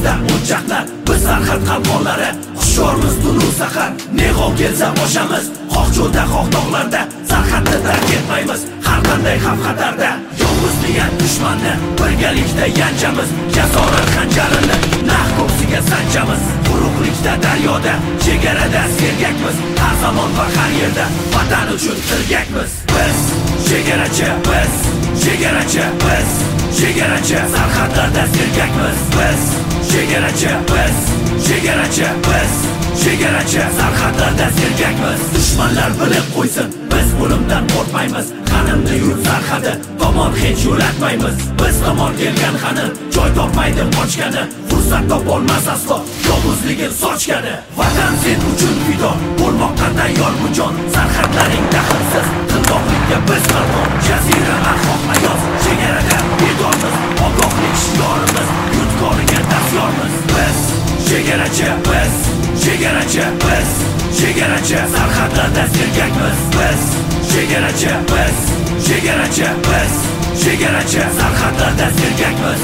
Yonimizda o'choqlar, biz sarhad qalqonlari. Hushyormiz tunu sahar, ne g'ov kelsa boshamiz. Xoh cho'lda, xoh tog'larda, sarhadni tark etmaymiz. Har qanday xavf-xatarda yolg'iz degan dushmanni birgalikda yanchamiz. Jasorat xanjarini naq ko'ksiga sanchamiz. Quruqlikda, daryoda, chegarada sergakmiz. Har zamon va har yerda vatan uchun tirgakmiz. Biz chegarachi, biz chegarachi, biz chegarachi, sarhadlarda sergakmiz. Biz chegarachi, biz chegarachi, biz chegarachi, sarhadlarda sergakmiz. Dushmanlar bilib qo'ysin, biz o'limdan qo'rqmaymiz. Qanimni yurt sarhadi tomon hech yo'latmaymiz. Biz tomon kelgan xani joy topmaydi qochgani. Fursat topolmas aslo yolg'izligin sochgani. Vatan sen uchun fido bo'lmoqqa tayyor bu jon. Sarhadlaring daxlsiz, qildoqlikka biz qalqon. Jazirama xohlayoz, chegarada bedormiz. Ogohlik shiorimiz, yurtkoriga dastyormiz. Biz chegarachi, biz chegarachi, biz chegarachi, sarhadlarda sergakmiz. Biz chegarachi, biz chegarachi, biz chegarachi, sarhadlarda sergakmiz.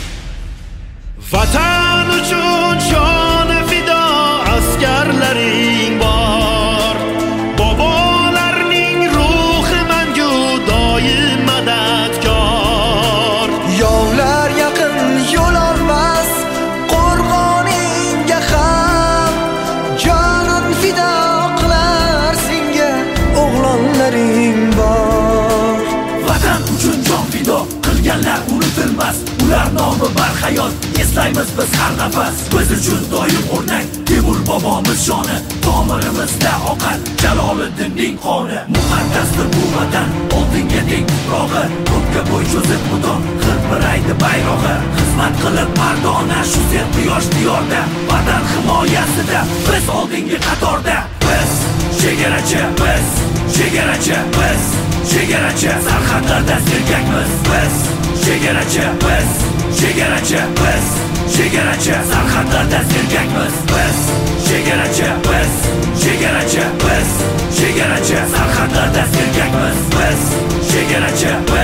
Vatan uchun joni fido askarlaring bor. Bobolarning ruhi mangu doim madadkor. Yovlar yaqin yo'l olmas qo'rg'oningga ham. Jonin fido qilar senga o'g'lonlaring bor. Vatan uchun jon fido qilganlar unutilmas. Ular nomi barhayot, eslaymiz biz har nafas. Biz uchun doim o'rnak Temur bobomiz shoni. Tomirimizda oqar Jaloliddinning qoni. Muqaddasdir bu vatan, oltinga teng tuprog'i. Ko'kka bo'y cho'zib mudom hilpiraydi bayrog'i. Xizmat qilib mardona shu sen quyosh diyorda. Vatan himoyasida biz oldingi qatorda. Biz chegarachi, biz chegarachi, biz chegarachi, sarhadlarda sergakmiz. Biz chegarachi, biz chegarachi, biz chegarachi, sarhadlarda sergakmiz. Biz chegarachi, biz chegarachi, biz chegarachi, sarhadlarda sergakmiz. Biz chegarachi,